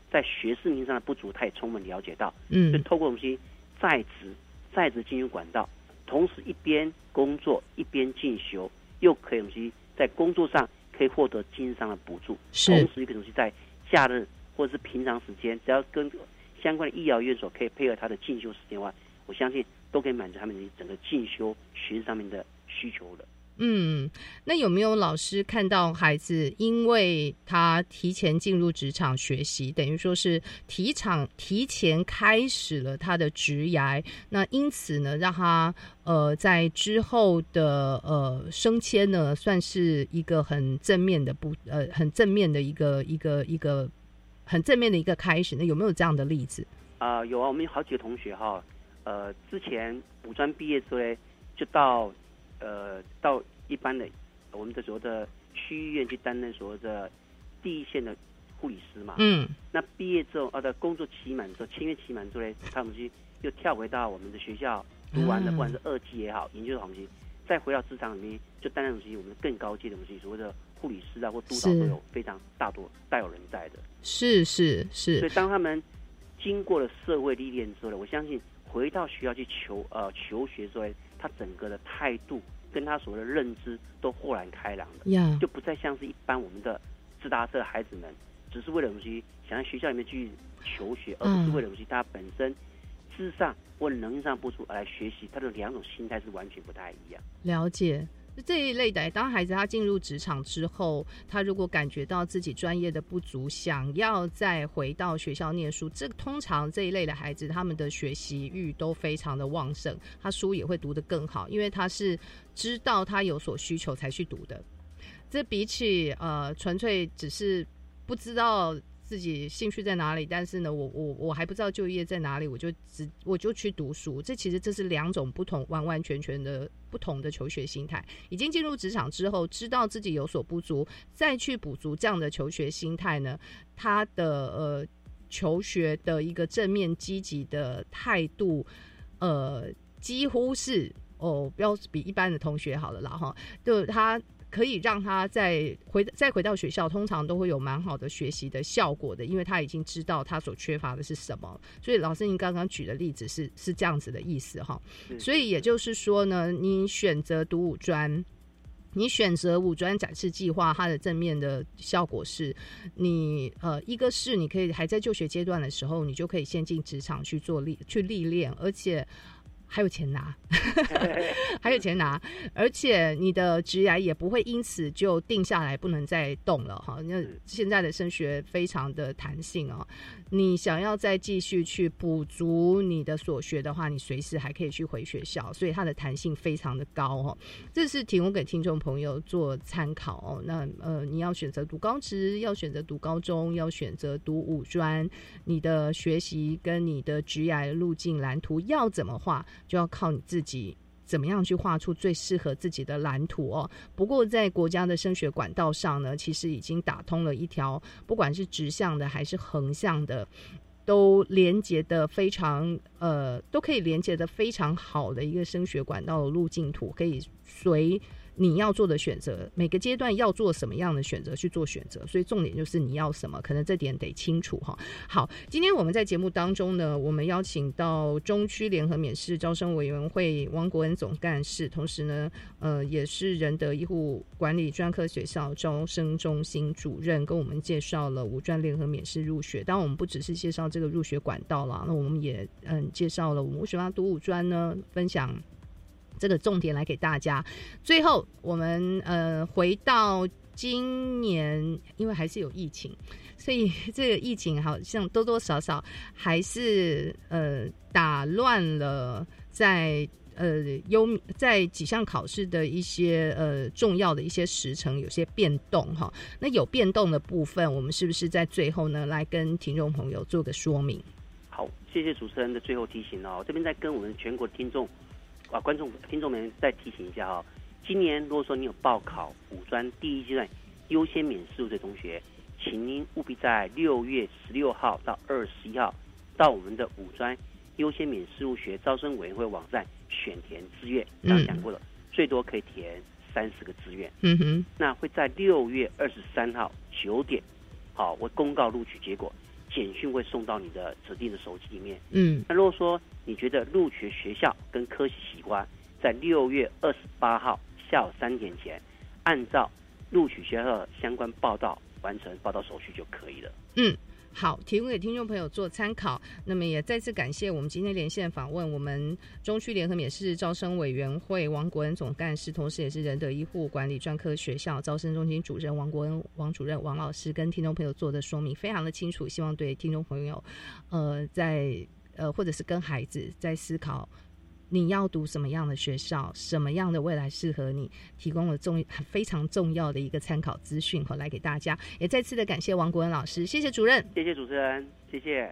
在学士名上的不足，他也充分了解到， 嗯， 就透过我们去在职在职进修管道，同时一边工作一边进修，又可以东西在工作上可以获得经商的补助，同时一个东西在假日或者是平常时间，只要跟相关的医疗院所可以配合他的进修时间的话，我相信都可以满足他们整个进修学习上面的需求的。 嗯，那有没有老师看到孩子因为他提前进入职场学习，等于说是提场提前开始了他的职涯，那因此呢让他呃在之后的呃升迁呢算是一个很正面的不呃很正面的一个一个一个很正面的一个开始，那有没有这样的例子？ 啊、呃，有啊，我们有好几个同学哈，呃，之前五专毕业之后呢，就到呃到一般的我们的所谓的区医院去担任所谓的第一线的护理师嘛。 嗯。那毕业之后，啊的工作期满之后，签约期满之后呢，他们去又跳回到我们的学校读完了，嗯、不管是二技也好，研究的东西，再回到职场里面就担任东西，我们更高阶的东西，所谓的护理师啊或督导都有非常大多大有人在的。 是是是。 所以当他们经过了社会历练之后呢，我相信回到学校去求呃求学之后，他整个的态度跟他所谓的认知都豁然开朗了， yeah. 就不再像是一般我们的自大车孩子们，只是为了东西想在学校里面去求学，而不是为了东西他本身知识上或能力上不足而来学习，他的两种心态是完全不太一样。 了解。这一类的，当孩子他进入职场之后，他如果感觉到自己专业的不足，想要再回到学校念书，这通常这一类的孩子他们的学习欲都非常的旺盛，他书也会读得更好，因为他是知道他有所需求才去读的。这比起呃纯粹只是不知道自己兴趣在哪里，但是呢我我我还不知道就业在哪里，我就只我就去读书，这其实这是两种不同完完全全的不同的求学心态。已经进入职场之后，知道自己有所不足，再去补足，这样的求学心态呢，他的呃求学的一个正面积极的态度，呃几乎是哦不要比一般的同学好了啦哈，就他可以让他再回再回到学校，通常都会有蛮好的学习的效果的，因为他已经知道他所缺乏的是什么。所以老师您刚刚举的例子是是这样子的意思哈。所以也就是说呢，你选择读五专，你选择五专展示计划，它的正面的效果是你呃一个是你可以还在就学阶段的时候，你就可以先进职场去做历去历练，而且还有钱拿还有钱拿，而且你的职涯也不会因此就定下来不能再动了哈。那现在的升学非常的弹性哦，你想要再继续去补足你的所学的话，你随时还可以去回学校，所以它的弹性非常的高哦。这是提供给听众朋友做参考哦。那呃，你要选择读高职，要选择读高中，要选择读五专，你的学习跟你的职涯路径蓝图要怎么画，就要靠你自己怎么样去画出最适合自己的蓝图哦。不过在国家的升学管道上呢，其实已经打通了一条不管是直向的还是横向的，都连接的非常呃，都可以连接的非常好的一个升学管道的路径图，可以随你要做的选择，每个阶段要做什么样的选择去做选择，所以重点就是你要什么，可能这点得清楚哈。好，今天我们在节目当中呢，我们邀请到中区联合免试招生委员会王国恩总干事，同时呢，呃，也是仁德医护管理专科学校招生中心主任，跟我们介绍了五专联合免试入学。当然，我们不只是介绍这个入学管道啦，那我们也嗯介绍了我们为什么要读五专呢？分享这个重点来给大家。最后我们呃回到今年，因为还是有疫情，所以这个疫情好像多多少少还是呃打乱了在呃优在几项考试的一些呃重要的一些时程有些变动哈。那有变动的部分，我们是不是在最后呢来跟听众朋友做个说明？ 好，谢谢主持人的最后提醒哦。这边再跟我们全国听众啊，观众、听众们再提醒一下哈、哦，今年如果说你有报考五专第一阶段优先免试入的同学，请您务必在六月十六号到二十一号到我们的五专优先免试入学招生委员会网站选填志愿。刚刚讲过了，嗯、最多可以填三十个志愿。 嗯哼， 那会在六月二十三号九点，好，我公告录取结果。 简讯会送到你的指定的手机里面。 嗯， 那如果说你觉得录取学校跟科系喜欢，在六月二十八号下午三点前，按照录取学校的相关报道完成报到手续就可以了。 嗯，好，提供给听众朋友做参考。那么也再次感谢我们今天连线访问我们中区联合免试招生委员会王国恩总干事，同时也是仁德医护管理专科学校招生中心主任王国恩王主任王老师跟听众朋友做的说明非常的清楚，希望对听众朋友呃在呃或者是跟孩子在思考你要读什么样的学校，什么样的未来适合你，提供了重非常重要的一个参考资讯来给大家。也再次的感谢王国恩老师，谢谢主任， 谢谢主持人，谢谢。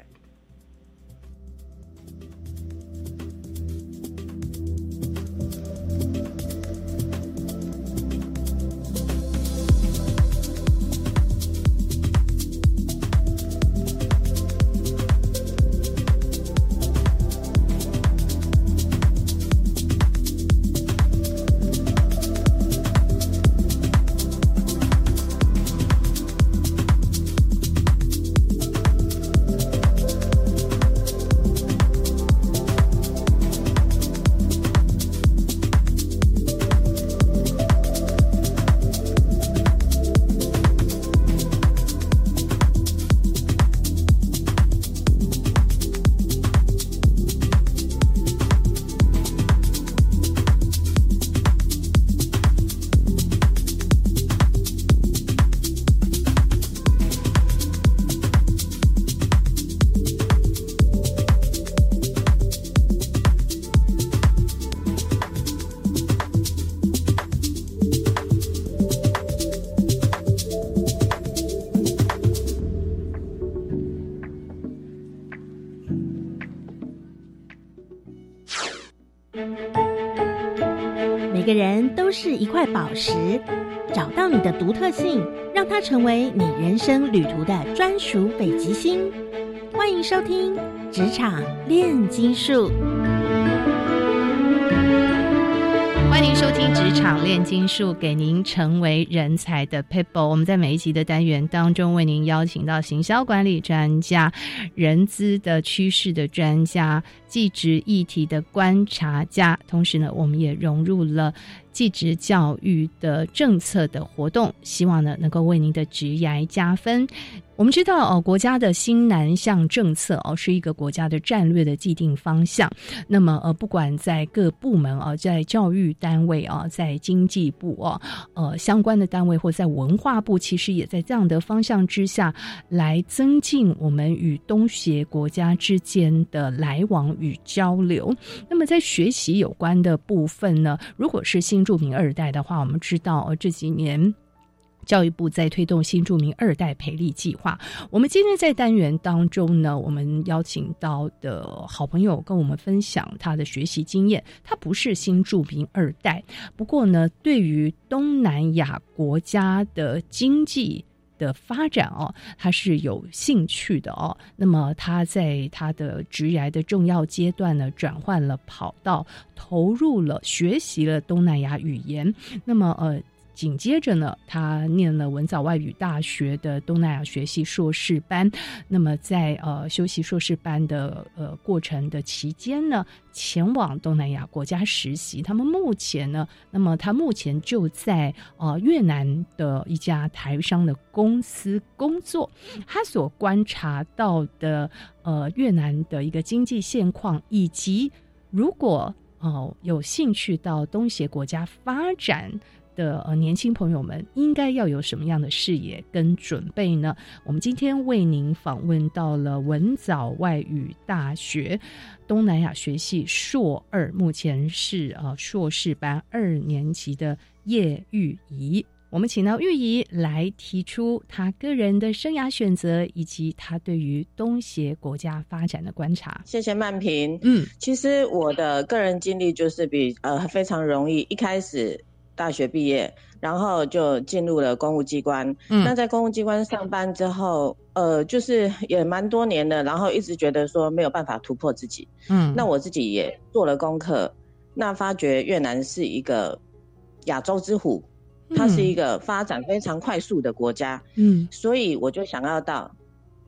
每个人都是一块宝石，找到你的独特性，让它成为你人生旅途的专属北极星。欢迎收听《职场炼金术》。 欢迎收听职场炼金术，给您成为人才的 people。 我们在每一集的单元当中为您邀请到行销管理专家、人资的趋势的专家、技职议题的观察家，同时呢我们也融入了技职教育的政策的活动，希望呢能够为您的职涯加分。我们知道哦，国家的新南向政策哦是一个国家的战略的既定方向。那么呃，不管在各部门啊，在教育单位啊，在经济部啊，呃相关的单位或在文化部，其实也在这样的方向之下，来增进我们与东协国家之间的来往与交流。那么在学习有关的部分呢，如果是新住民二代的话，我们知道呃这几年教育部在推动新住民二代培力计划。我们今天在单元当中呢，我们邀请到的好朋友跟我们分享他的学习经验。他不是新住民二代，不过呢，对于东南亚国家的经济的发展哦，他是有兴趣的哦。那么他在他的职涯的重要阶段呢，转换了跑道，投入了学习了东南亚语言。那么呃。紧接着呢，他念了文藻外语大学的东南亚学系硕士班。那么在呃修习硕士班的呃过程的期间呢，前往东南亚国家实习。他们目前呢，那么他目前就在呃越南的一家台商的公司工作。他所观察到的呃越南的一个经济现况，以及如果哦、呃、有兴趣到东协国家发展的呃年轻朋友们应该要有什么样的视野跟准备呢？我们今天为您访问到了文藻外语大学东南亚学系硕二，目前是呃硕士班二年级的叶玉怡。我们请到玉怡来提出他个人的生涯选择，以及他对于东协国家发展的观察。 谢谢曼平。 嗯， 其实我的个人经历就是比呃非常容易，一开始大学毕业，然后就进入了公务机关。嗯，那在公务机关上班之后，呃，就是也蛮多年的，然后一直觉得说没有办法突破自己。嗯，那我自己也做了功课，那发觉越南是一个亚洲之虎，它是一个发展非常快速的国家。嗯，所以我就想要到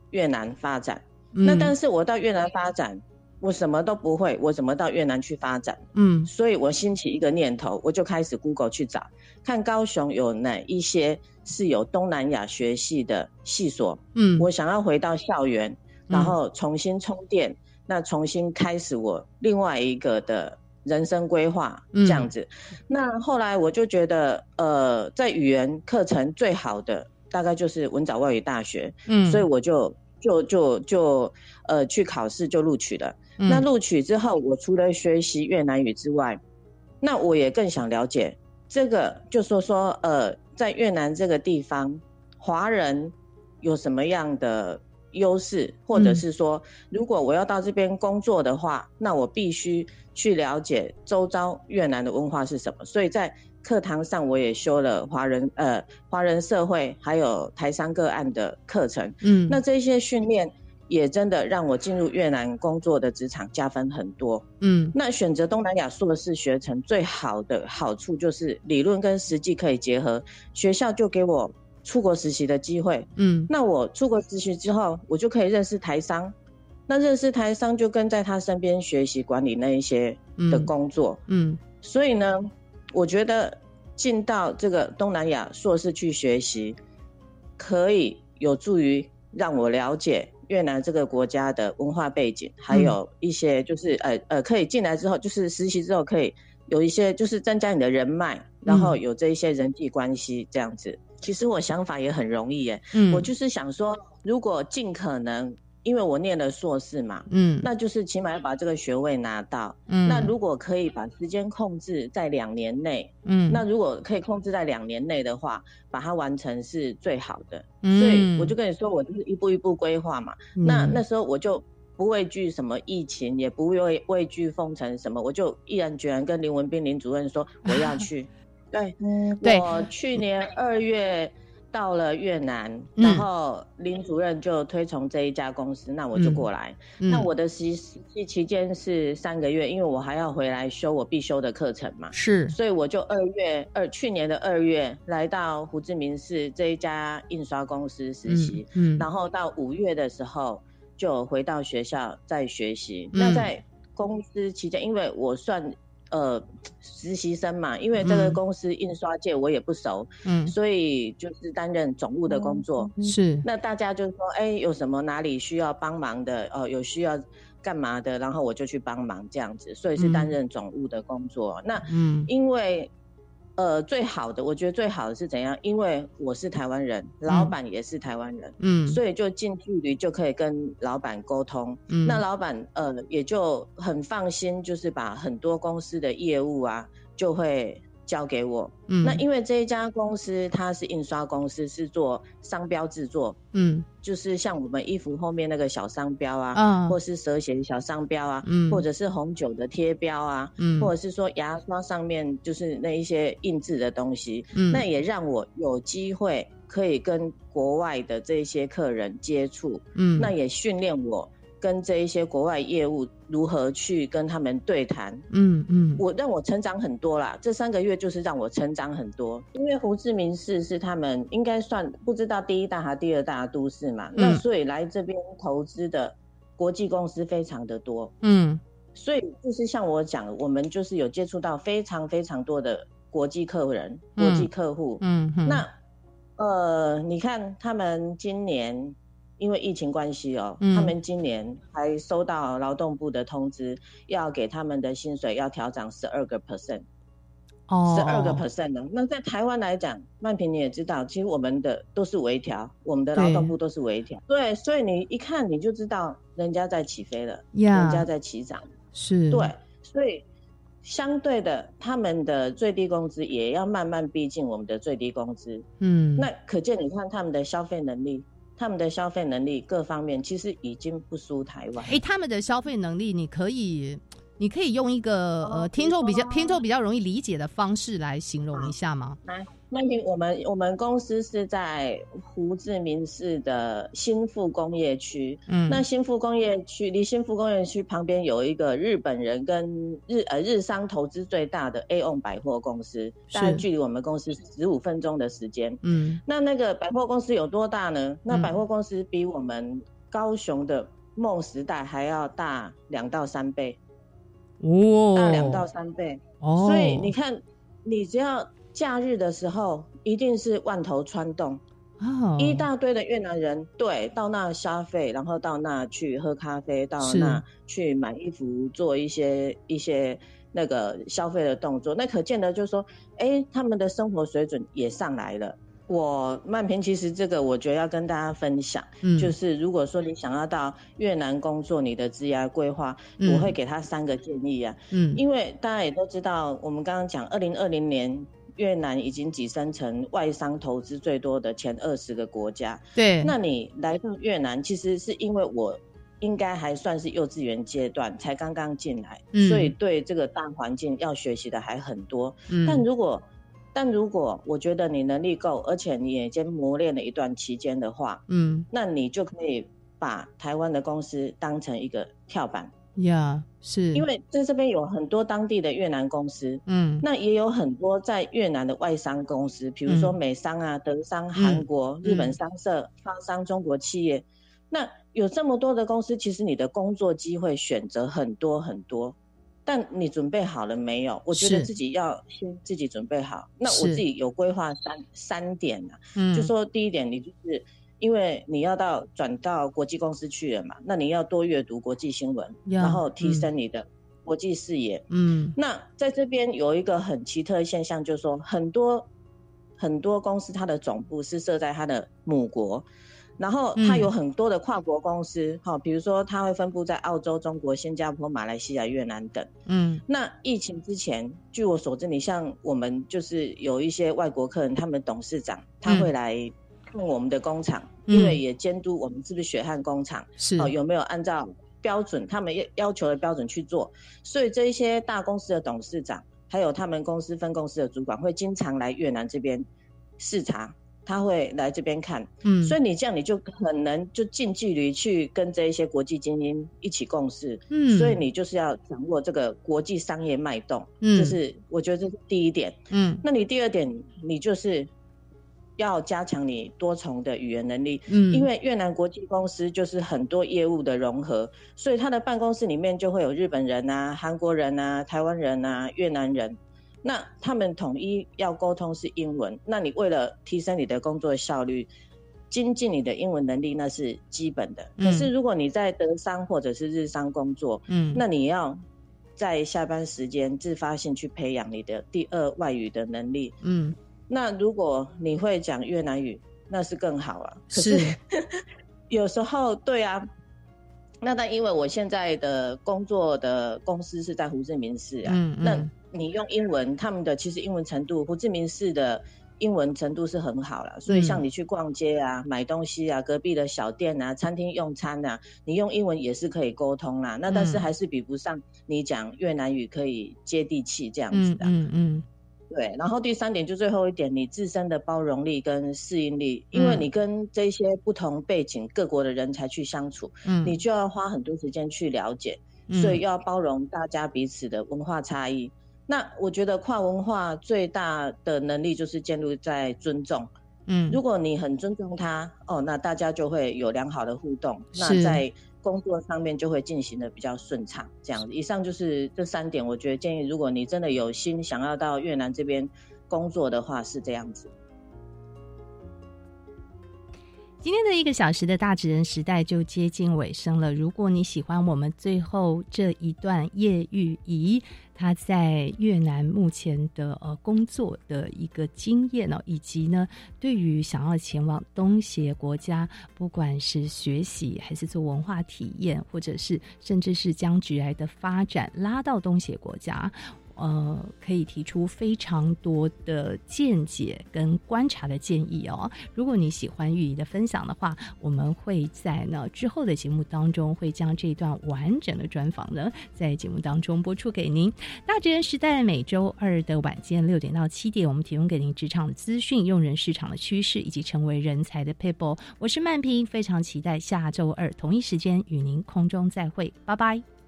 越南发展。嗯、那但是我到越南发展，我什么都不会，我怎么到越南去发展？嗯，所以我兴起一个念头，我就开始 Google 去找，看高雄有哪一些是有东南亚学系的系所。嗯，我想要回到校园，然后重新充电，嗯、那重新开始我另外一个的人生规划，这样子。嗯、那后来我就觉得，呃，在语言课程最好的大概就是文藻外语大学。嗯，所以我就就就就呃去考试就录取了。嗯、那录取之后，我除了学习越南语之外，那我也更想了解这个，就说说呃，在越南这个地方，华人有什么样的优势，或者是说，如果我要到这边工作的话，那我必须去了解周遭越南的文化是什么。所以在课堂上，我也修了华人呃华人社会还有台商个案的课程。嗯，那这些训练也真的让我进入越南工作的职场加分很多。嗯，那选择东南亚硕士学程最好的好处就是理论跟实际可以结合，学校就给我出国实习的机会。嗯，那我出国实习之后，我就可以认识台商，那认识台商就跟在他身边学习管理那一些的工作。嗯，所以呢，我觉得进到这个东南亚硕士去学习，可以有助于让我了解越南这个国家的文化背景，还有一些就是呃呃，可以进来之后，就是实习之后可以有一些就是增加你的人脉，然后有这一些人际关系这样子。其实我想法也很容易耶，嗯，我就是想说，如果尽可能，因为我念了硕士嘛，嗯，那就是起码要把这个学位拿到，嗯，那如果可以把时间控制在两年内，嗯，那如果可以控制在两年内的话，把它完成是最好的。嗯，所以我就跟你说，我就是一步一步规划嘛。嗯、那那时候我就不畏惧什么疫情，也不畏畏惧封城什么，我就毅然决然跟林文彬林主任说我要去。对，嗯，对，我去年二月到了越南，嗯、然后林主任就推崇这一家公司，那我就过来。嗯、那我的实习期间是三个月，因为我还要回来修我必修的课程嘛。是，所以我就二月二去年的二月来到胡志明市这一家印刷公司实习，嗯，嗯然后到五月的时候就回到学校再学习。嗯、那在公司期间，因为我算。呃，实习生嘛，因为这个公司印刷界我也不熟，嗯，所以就是担任总务的工作。嗯、是，那大家就说，哎、欸，有什么哪里需要帮忙的，哦、呃，有需要干嘛的，然后我就去帮忙这样子，所以是担任总务的工作。嗯、那，嗯，因为。呃，最好的，我觉得最好的是怎样？因为我是台湾人，老板也是台湾人，嗯，所以就近距离就可以跟老板沟通，嗯，那老板呃也就很放心，就是把很多公司的业务啊就会交给我，嗯，那因为这一家公司它是印刷公司，是做商标制作，嗯，就是像我们衣服后面那个小商标啊，嗯，或是蛇形小商标啊，嗯，或者是红酒的贴标啊，嗯，或者是说牙刷上面就是那一些印制的东西，嗯，那也让我有机会可以跟国外的这些客人接触，嗯，那也训练我跟这一些国外业务如何去跟他们对谈，嗯嗯，我让我成长很多啦。这三个月就是让我成长很多，因为胡志明市是他们应该算不知道第一大还第二大都市嘛，嗯、那所以来这边投资的国际公司非常的多，嗯，所以就是像我讲，我们就是有接触到非常非常多的国际客人、嗯、国际客户，嗯嗯，那呃，你看他们今年。因为疫情关系哦，嗯、他们今年还收到劳动部的通知，要给他们的薪水要调涨十二个 percent， 哦，十二个 percent 呢。那在台湾来讲，曼平你也知道，其实我们的都是微调，我们的劳动部都是微调，对，所以你一看你就知道人家在起飞了， yeah, 人家在起涨，是，对，所以相对的，他们的最低工资也要慢慢逼近我们的最低工资，嗯，那可见你看他们的消费能力。他们的消费能力各方面其实已经不输台湾。哎， 他们的消费能力，你可以，你可以用一个呃听众比较听众比较容易理解的方式来形容一下吗？ 来，曼平，我们我们公司是在胡志明市的新富工业区。嗯，那新富工业区离新富工业区旁边有一个日本人跟日呃日商投资最大的 A O N 百货公司，大概距离我们公司十五分钟的时间。嗯，那那个百货公司有多大呢？那百货公司比我们高雄的梦时代还要大两到三倍， 哦， 大两到三倍，哦，所以你看，你只要假日的时候，一定是万头穿洞。哦，一大堆的越南人，对，到那消费，然后到那去喝咖啡，到那去买衣服，做一些一些那个消费的动作，那可见得就是说，哎，他们的生活水准也上来了。我曼平其实这个我觉得要跟大家分享，嗯，就是如果说你想要到越南工作，你的职业规划，嗯，我会给他三个建议啊，嗯，因为大家也都知道，我们刚刚讲二零二零年。越南已经跻身成外商投资最多的前二十个国家。对，那你来到越南，其实是因为我应该还算是幼稚园阶段，才刚刚进来，嗯，所以对这个大环境要学习的还很多。嗯，但如果但如果我觉得你能力够，而且你也已经磨练了一段期间的话，嗯，那你就可以把台湾的公司当成一个跳板。 呀、yeah, 是， 因为在这边有很多当地的越南公司，嗯，那也有很多在越南的外商公司，比如说美商啊、嗯、德商、韩国、嗯、日本商社、方商、中国企业，那有这么多的公司，其实你的工作机会选择很多很多，但你准备好了没有？我觉得自己要先自己准备好。那我自己有规划三三点啊，嗯，就说第一点，你就是因为你要到转到国际公司去了嘛，那你要多阅读国际新闻，然后提升你的国际视野。嗯，那在这边有一个很奇特的现象，就是说很多很多公司它的总部是设在它的母国，然后它有很多的跨国公司，嗯，比如说它会分布在澳洲、中国、新加坡、马来西亚、越南等。嗯，那疫情之前，据我所知，你像我们就是有一些外国客人，他们董事长他会来看我们的工厂，嗯，因为也监督我们是不是血汗工厂，是，哦，有没有按照标准他们要求的标准去做。所以这一些大公司的董事长还有他们公司分公司的主管会经常来越南这边视察，他会来这边看，嗯，所以你这样你就可能就近距离去跟这一些国际精英一起共事，嗯，所以你就是要掌握这个国际商业脉动，嗯，这是我觉得这是第一点，嗯，那你第二点你就是要加强你多重的语言能力，嗯，因为越南国际公司就是很多业务的融合，所以他的办公室里面就会有日本人啊、韩国人啊、台湾人啊、越南人，那他们统一要沟通是英文，那你为了提升你的工作效率，精进你的英文能力那是基本的，嗯，可是如果你在德商或者是日商工作，嗯，那你要在下班时间自发性去培养你的第二外语的能力，嗯，那如果你会讲越南语那是更好啊，可是有时候对啊，那但因为我现在的工作的公司是在胡志明市啊，嗯嗯，那你用英文，他们的其实英文程度，胡志明市的英文程度是很好了，所以像你去逛街啊、买东西啊、隔壁的小店啊、餐厅用餐啊，你用英文也是可以沟通啦，那但是还是比不上你讲越南语可以接地气这样子的，嗯 嗯, 嗯对，然后第三点就最后一点，你自身的包容力跟适应力，因为你跟这些不同背景各国的人才去相处，嗯，你就要花很多时间去了解，嗯，所以要包容大家彼此的文化差异。那我觉得跨文化最大的能力就是建立在尊重，嗯，如果你很尊重他，哦，那大家就会有良好的互动，那在工作上面就会进行的比较顺畅，这样子。以上就是这三点，我觉得建议，如果你真的有心想要到越南这边工作的话，是这样子。 今天的一个小时的大职人时代就接近尾声了。如果你喜欢我们最后这一段叶玉仪她在越南目前的呃工作的一个经验哦，以及呢对于想要前往东协国家，不管是学习还是做文化体验，或者是甚至是将职涯的发展拉到东协国家，呃，可以提出非常多的见解跟观察的建议哦。如果你喜欢玉仪的分享的话，我们会在呢之后的节目当中会将这段完整的专访呢在节目当中播出给您。大职人时代每周二的晚间六点到七点，我们提供给您职场的资讯、用人市场的趋势以及成为人才的撇步。我是曼平，非常期待下周二同一时间与您空中再会，拜拜。